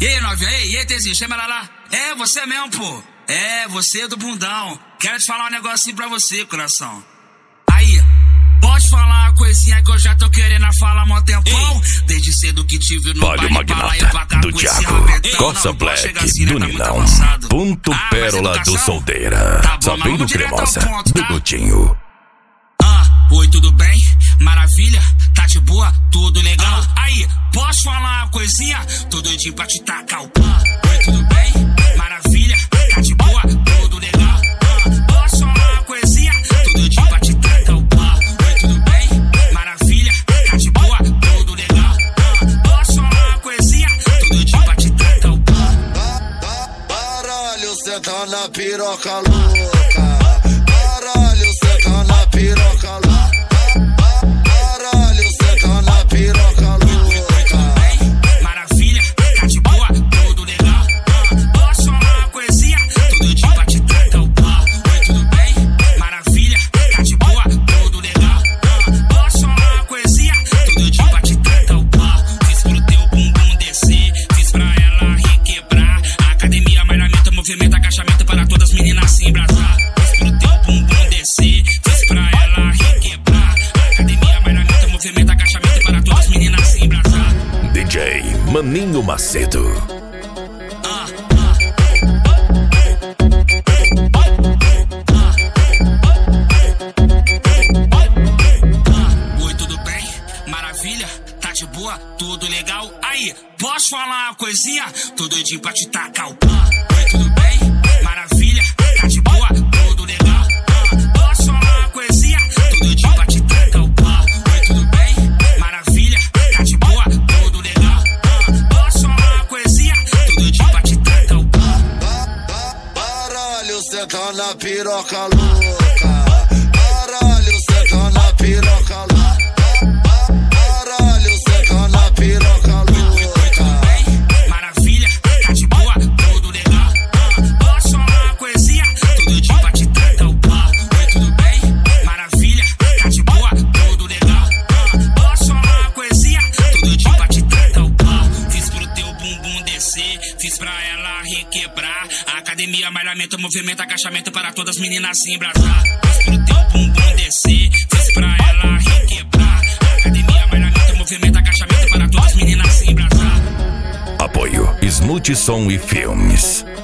E aí, novinha, e aí, Tezinho, chama ela lá. É, você mesmo, pô. É, você do bundão. Quero te falar um negocinho pra você, coração. Aí, pode falar uma coisinha que eu já tô querendo falar há mó tempão. Desde cedo que tive no baile magnata do Thiago, Corsa Black, assim, né? Do Ninão, Ponto Pérola do Solteira, Sabendo Cremosa, do Gutinho. Oi, tudo bem? Maravilha? Tá de boa? Tudo legal? Aí, posso falar uma coisinha? Tô doidinho pra te tacar o pão. Oi, tudo bem? Maravilha? Tá de boa? Tudo legal? Posso falar uma coisinha? Tô doidinho pra te tacar o pão. Oi, tudo bem? Maravilha? Tá de boa? Tudo legal? Posso falar uma coisinha? Tô doidinho pra te tacar o pão. Baralho, cê tá na piroca louca. Baralho, cê tá na piroca louca. Movimento, agachamento para todas as meninas se embrasar. Fiz pro teu bumbum descer, fiz pra ela requebrar. Academia, bailamento, movimento, agachamento para todas as meninas se embrasar. DJ Maninho Macedo. Oi, tudo bem? Maravilha? Tá de boa? Tudo legal? Aí, posso falar uma coisinha? Tô doidinho pra te tacar o pão. Oi, tudo bem? Maravilha? Tá de boa? Tudo legal? Posso falar uma coisinha? Tô doidinho pra te tacar o pão. Oi, tudo bem? Maravilha? Tá de boa? Tudo legal? Posso falar uma coisinha? Tô doidinho pra te tacar o pão. Baralho, cê tá na piroca louca. Baralho, cê tá na piroca louca. Baralho, cê tá na piroca louca. Fiz pra ela requebrar. Academia, malhamento, movimento, agachamento para todas as meninas se embrasar. Fiz pro teu bumbum descer, fiz pra ela requebrar. Academia, malhamento, movimento, agachamento para todas as meninas se embrasar. Apoio Smooth Som e Filmes.